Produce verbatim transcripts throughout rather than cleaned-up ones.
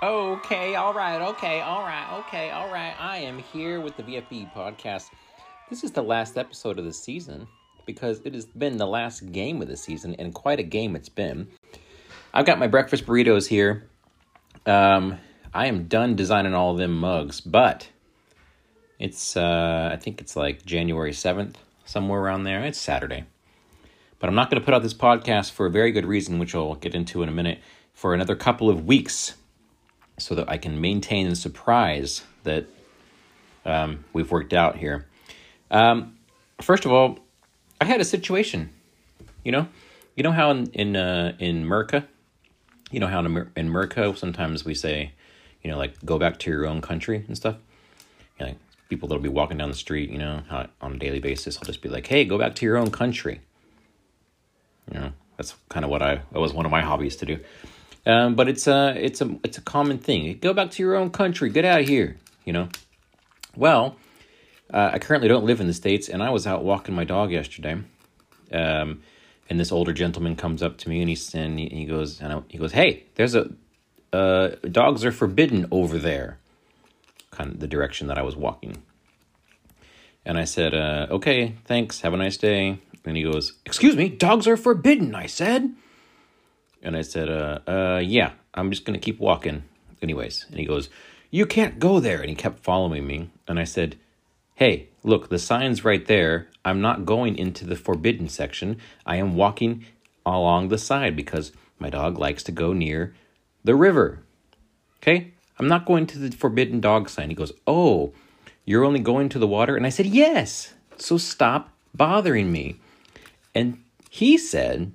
Okay, all right, okay, all right, okay, all right. I am here with the V F B podcast. This is the last episode of the season because it has been the last game of the season, and quite a game it's been. I've got my breakfast burritos here. Um, I am done designing all of them mugs, but it's, uh, I think it's like January seventh, somewhere around there. It's Saturday. But I'm not going to put out this podcast for a very good reason, which I'll get into in a minute, for another couple of weeks, so that I can maintain the surprise that um, we've worked out here. Um, first of all, I had a situation. You know, you know how in in uh, in Merca, you know how in, in Merca sometimes we say, you know, like go back to your own country and stuff. You know, like people that'll be walking down the street, you know, how, on a daily basis, I'll just be like, hey, go back to your own country. You know, that's kind of what I that was one of my hobbies to do. Um, but it's a it's a it's a common thing. Go back to your own country. Get out of here. You know. Well, uh, I currently don't live in the States, and I was out walking my dog yesterday. Um, and this older gentleman comes up to me, and he and he, he goes and I, he goes, "Hey, there's a uh, dogs are forbidden over there." Kind of the direction that I was walking. And I said, uh, "Okay, thanks. Have a nice day." And he goes, "Excuse me, dogs are forbidden," I said. And I said, uh, uh, yeah, I'm just going to keep walking anyways. And he goes, "You can't go there." And he kept following me. And I said, "Hey, look, the sign's right there. I'm not going into the forbidden section. I am walking along the side because my dog likes to go near the river. Okay? I'm not going to the forbidden dog sign." He goes, "Oh, you're only going to the water?" And I said, "Yes. So stop bothering me." And he said,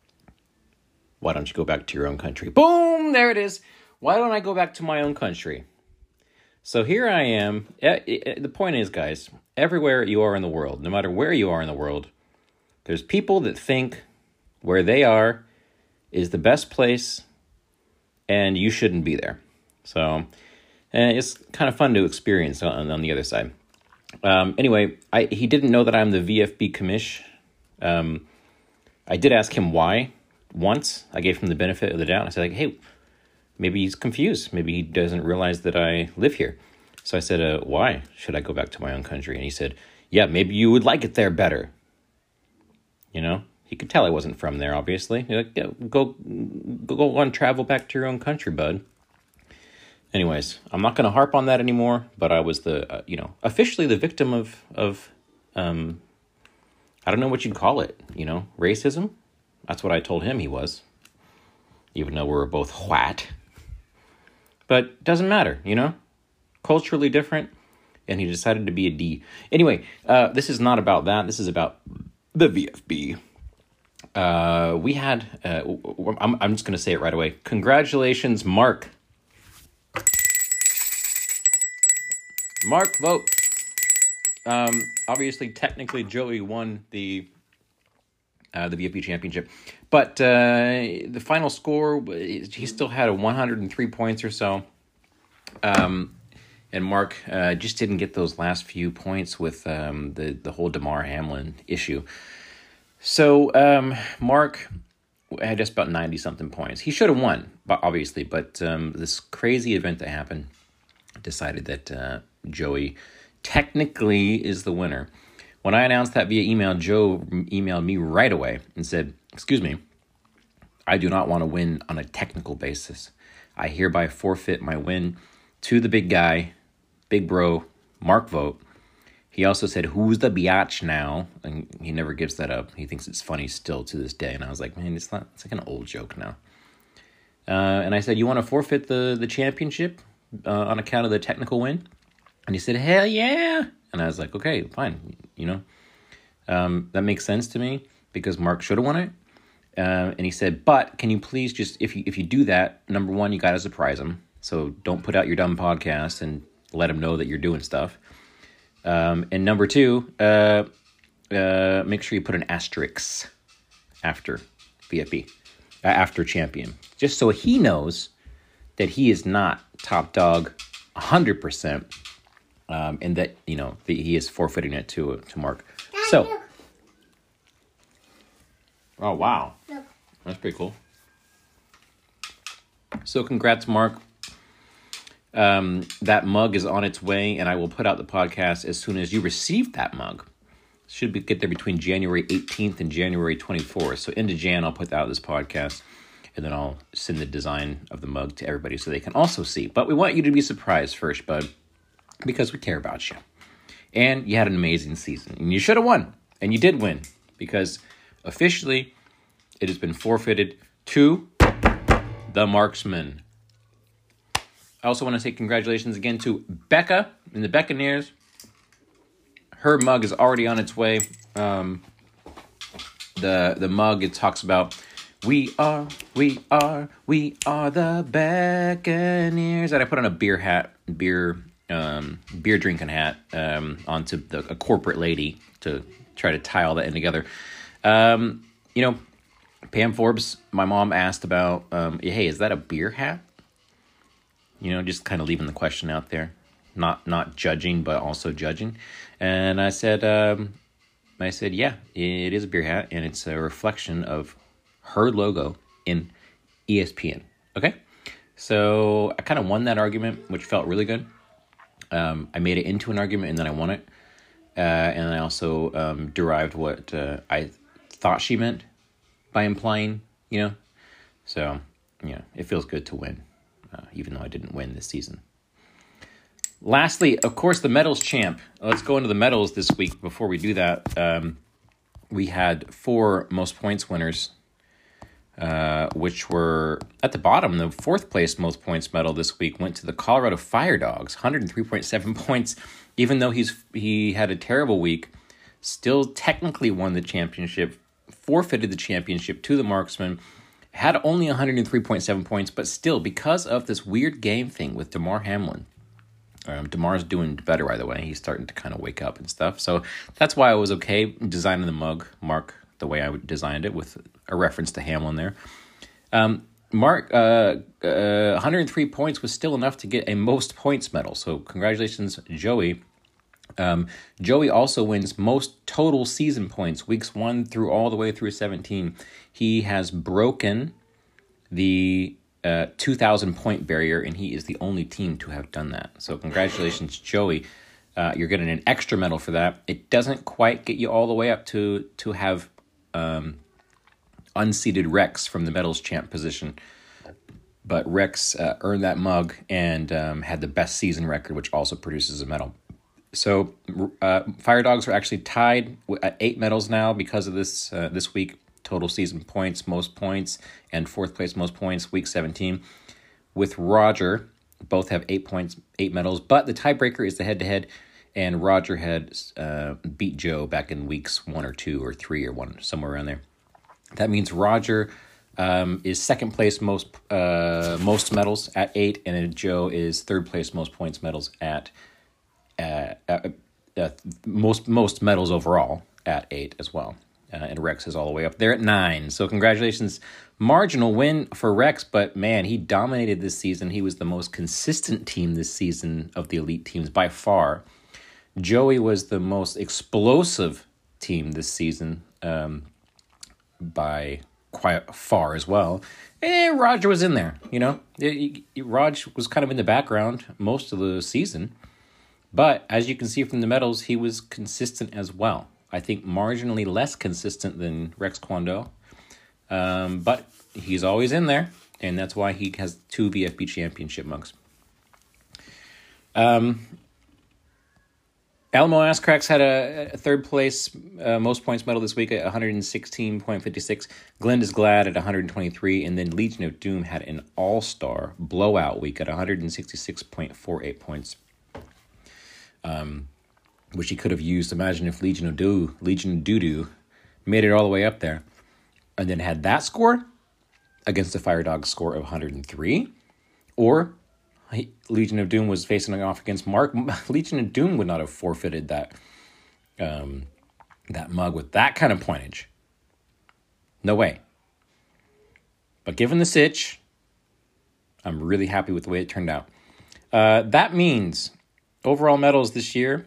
"Why don't you go back to your own country?" Boom! There it is. Why don't I go back to my own country? So here I am. The point is, guys, everywhere you are in the world, no matter where you are in the world, there's people that think where they are is the best place and you shouldn't be there. So and it's kind of fun to experience on, on the other side. Um, anyway, I, he didn't know that I'm the V F B commish. Um, I did ask him why. Once I gave him the benefit of the doubt. I said, like, "Hey, maybe he's confused. Maybe he doesn't realize that I live here." So I said, uh, "Why should I go back to my own country?" And he said, "Yeah, maybe you would like it there better." You know, he could tell I wasn't from there, obviously. He's like, yeah, go, go, go on, travel back to your own country, bud. Anyways, I'm not going to harp on that anymore, but I was the, uh, you know, officially the victim of, of, um, I don't know what you'd call it, you know, racism. That's what I told him he was, even though we were both white. But it doesn't matter, you know? Culturally different, and he decided to be a D. Anyway, uh, this is not about that. This is about the V F B. Uh, we had, uh, I'm, I'm just going to say it right away. Congratulations, Mark. Mark Vogt. Um, obviously, technically, Joey won the Uh, the V F B championship. But uh, the final score, he still had a one hundred three points or so. Um, and Mark uh, just didn't get those last few points with um, the, the whole Damar Hamlin issue. So um, Mark had just about ninety-something points. He should have won, obviously, but um, this crazy event that happened decided that uh, Joey technically is the winner. When I announced that via email, Joe emailed me right away and said, "Excuse me, I do not want to win on a technical basis. I hereby forfeit my win to the big guy, big bro, Mark Vogt." He also said, "Who's the biatch now?" And he never gives that up. He thinks it's funny still to this day. And I was like, man, it's not. It's like an old joke now. Uh, and I said, "You want to forfeit the, the championship uh, on account of the technical win?" And he said, "Hell yeah." And I was like, okay, fine, you know. Um, that makes sense to me because Mark should have won it. Uh, and he said, "But can you please just, if you if you do that, number one, you got to surprise him. So don't put out your dumb podcast and let him know that you're doing stuff. Um, and number two, uh, uh, make sure you put an asterisk after V F B, uh, after champion, just so he knows that he is not top dog one hundred percent. Um, and that, you know, the, he is forfeiting it to to Mark." So, oh, wow. That's pretty cool. So congrats, Mark. Um, that mug is on its way, and I will put out the podcast as soon as you receive that mug. Should be get there between January eighteenth and January twenty-fourth. So into Jan, I'll put out this podcast, and then I'll send the design of the mug to everybody so they can also see. But we want you to be surprised first, bud, because we care about you. And you had an amazing season, and you should have won, and you did win, because officially it has been forfeited to the Marksman. I also want to say congratulations again to Becca and the Buccaneers. Her mug is already on its way. Um, the the mug, it talks about, we are, we are, we are the Buccaneers. And I put on a beer hat, beer um, beer drinking hat um, onto the, a corporate lady to try to tie all that in together. Um, you know, Pam Forbes, my mom asked about, um, hey, is that a beer hat? You know, just kind of leaving the question out there, not not judging, but also judging. And I said, um, I said, yeah, it is a beer hat, and it's a reflection of her logo in E S P N. Okay, so I kind of won that argument, which felt really good. Um, I made it into an argument, and then I won it, uh, and I also um, derived what uh, I thought she meant by implying. You know, so yeah, it feels good to win. Uh, even though I didn't win this season. Lastly, of course, the medals champ. Let's go into the medals this week. Before we do that, um, we had four most points winners, uh, which were at the bottom. The fourth place most points medal this week went to the Colorado Fire Dogs, one hundred three point seven points. Even though he's he had a terrible week, still technically won the championship, forfeited the championship to the Marksman. Had only one hundred three point seven points, but still, because of this weird game thing with Damar Hamlin. Um, Damar's doing better, by the way. He's starting to kind of wake up and stuff. So that's why I was okay designing the mug, Mark, the way I designed it, with a reference to Hamlin there. Um, Mark, uh, uh, one hundred three points was still enough to get a most points medal. So congratulations, Joey. Um, Joey also wins most total season points, weeks one through all the way through seventeen. He has broken the uh, two thousand point barrier, and he is the only team to have done that. So congratulations, Joey. Uh, you're getting an extra medal for that. It doesn't quite get you all the way up to, to have um, unseated Rex from the medals champ position. But Rex uh, earned that mug and um, had the best season record, which also produces a medal. So uh, Fire Dogs are actually tied at eight medals now because of this uh, this week. Total season points, most points, and fourth place most points, week seventeen. With Roger, both have eight points, eight medals, but the tiebreaker is the head-to-head, and Roger had uh, beat Joe back in weeks one or two or three or one, somewhere around there. That means Roger um, is second place most uh, most medals at eight, and then Joe is third place most points medals at Uh, uh, uh, most most medals overall at eight as well. Uh, and Rex is all the way up there at nine. So congratulations. Marginal win for Rex, but man, he dominated this season. He was the most consistent team this season of the elite teams by far. Joey was the most explosive team this season um, by quite far as well. And Roger was in there, you know. It, it, Raj was kind of in the background most of the season. But as you can see from the medals, he was consistent as well. I think marginally less consistent than Rex Kwon Do. Um, but he's always in there, and that's why he has two V F B championship mugs. Um, Alamo Ass Cracks had a, a third place uh, most points medal this week at one hundred sixteen point five six. Glenn is Glad at one hundred twenty-three, and then Legion of Doom had an all-star blowout week at one hundred sixty-six point four eight points. Um, which he could have used. Imagine if Legion of Do, Legion of Doo-Doo made it all the way up there and then had that score against the Fire Dogs score of one hundred three, or he, Legion of Doom was facing off against Mark. Legion of Doom would not have forfeited that um, that mug with that kind of pointage. No way. But given the sitch, I'm really happy with the way it turned out. Uh, that means overall medals this year,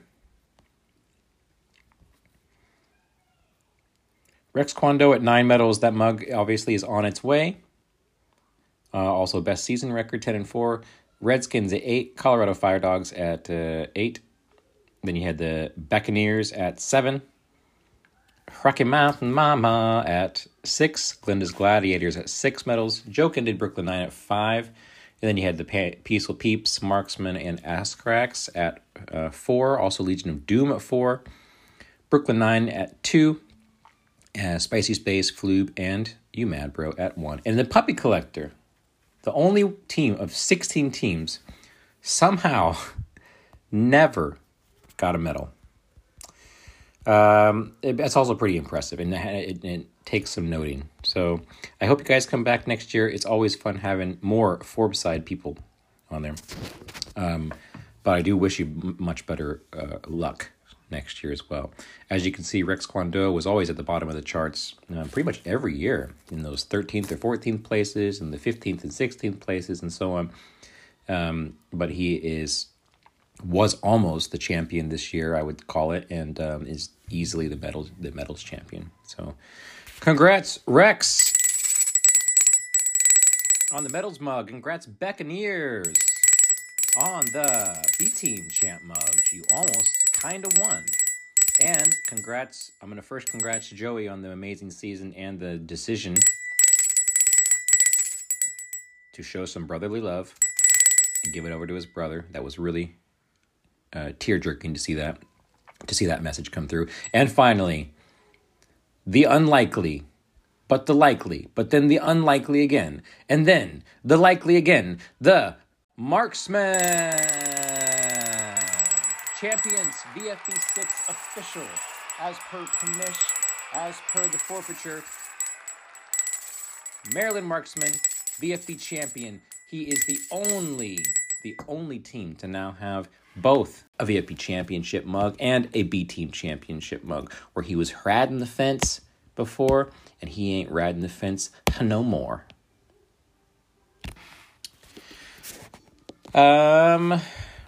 Rex Kwon Do at nine medals. That mug obviously is on its way. Uh, also, best season record, ten and four. Redskins at eight, Colorado Fire Dogs at uh, eight. Then you had the Buccaneers at seven, Rocky Mountain Mama at six, Glenda's Gladiators at six medals, Joke ended Brooklyn Nine at five, and then you had the pa- Peaceful Peeps, Marksman, and Askrax at uh, four, also Legion of Doom at four, Brooklyn Nine at two, uh, Spicy Space, Floob, and You Mad Bro at one. And the Puppy Collector, the only team of sixteen teams, somehow never got a medal. Um, it, it's also pretty impressive, and it, it, it takes some noting. So I hope you guys come back next year. It's always fun having more Forbes side people on there. Um, but I do wish you m- much better uh, luck next year as well. As you can see, Rex Kwando was always at the bottom of the charts uh, pretty much every year in those thirteenth or fourteenth places and the fifteenth and sixteenth places and so on. Um, but he is was almost the champion this year, I would call it, and um, is easily the medals the medals champion. So congrats, Rex, on the medals mug. Congrats, Buccaneers, on the B-Team champ mugs. You almost kind of won. And congrats, I'm going to first congrats Joey on the amazing season and the decision to show some brotherly love and give it over to his brother. That was really uh, tear-jerking to see that, to see that message come through. And finally, the unlikely, but the likely, but then the unlikely again, and then the likely again, the Marksman champions, V F B six official, as per commish, as per the forfeiture. Maryland Marksman, V F B champion. He is the only, the only team to now have both a V F B championship mug and a B team championship mug, where he was rad in the fence before, and he ain't rad in the fence no more. Um,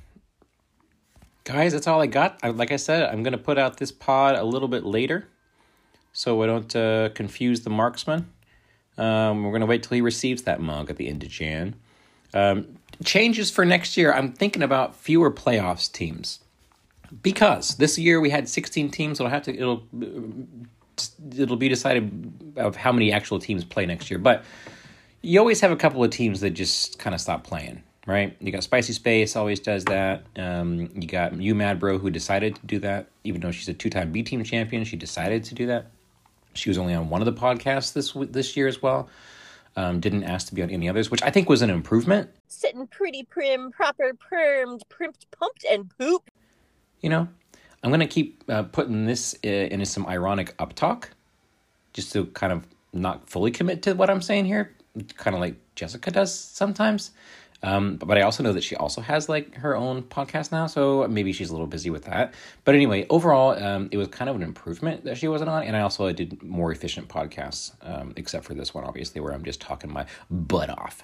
guys, that's all I got. I, like I said, I'm going to put out this pod a little bit later so I don't uh, confuse the marksman. Um, we're going to wait till he receives that mug at the end of Jan. Um, changes for next year. I'm thinking about fewer playoffs teams, because this year we had sixteen teams. It'll have to, it'll, it'll be decided of how many actual teams play next year. But you always have a couple of teams that just kind of stop playing. Right? You got Spicy Space, always does that. Um, you got You Mad Bro, who decided to do that. Even though she's a two-time B-Team champion, she decided to do that. She was only on one of the podcasts this this year as well. Um, didn't ask to be on any others, which I think was an improvement. Sitting pretty prim, proper, permed, primped, pumped, and poop. You know, I'm going to keep uh, putting this uh, into some ironic uptalk, just to kind of not fully commit to what I'm saying here, kind of like Jessica does sometimes. Um, but I also know that she also has like her own podcast now, so maybe she's a little busy with that. But anyway, overall, um, it was kind of an improvement that she wasn't on, and I also did more efficient podcasts, um, except for this one, obviously, where I'm just talking my butt off.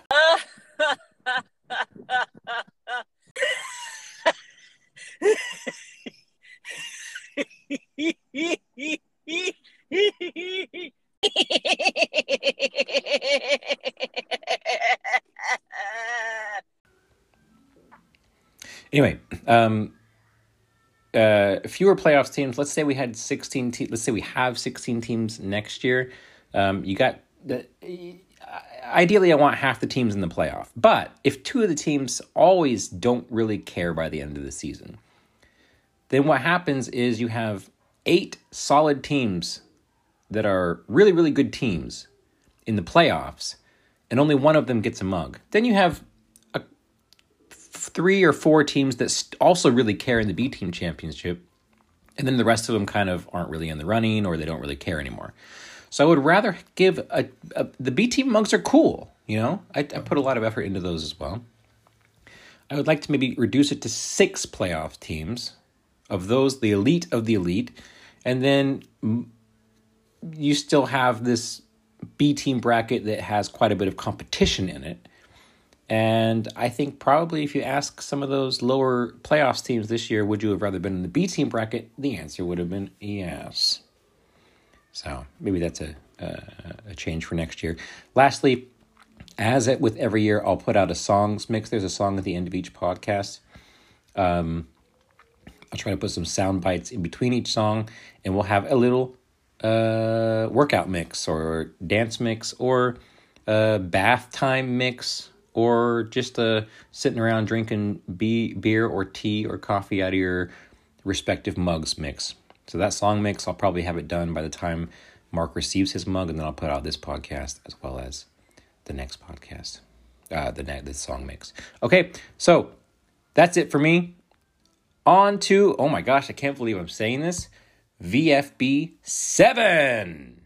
Anyway, um, uh, fewer playoffs teams. Let's say we had sixteen. Te- let's say we have sixteen teams next year. Um, you got the. Ideally, I want half the teams in the playoff. But if two of the teams always don't really care by the end of the season, then what happens is you have eight solid teams that are really, really good teams in the playoffs, and only one of them gets a mug. Then you have a, three or four teams that also really care in the B-Team championship, and then the rest of them kind of aren't really in the running, or they don't really care anymore. So I would rather give a, a the B-Team mugs are cool, you know? I, I put a lot of effort into those as well. I would like to maybe reduce it to six playoff teams, of those, the elite of the elite, and then you still have this B-Team bracket that has quite a bit of competition in it. And I think probably if you ask some of those lower playoffs teams this year, would you have rather been in the B-Team bracket? The answer would have been yes. So maybe that's a, a, a change for next year. Lastly, As it with every year, I'll put out a songs mix. There's a song at the end of each podcast. Um, I'll try to put some sound bites in between each song, and we'll have a little uh, workout mix or dance mix or a bath time mix or just a sitting around drinking be- beer or tea or coffee out of your respective mugs mix. So that song mix, I'll probably have it done by the time Mark receives his mug, and then I'll put out this podcast as well as the next podcast, uh, the next the song mix. Okay, so that's it for me. On to, oh my gosh, I can't believe I'm saying this, V F B seven.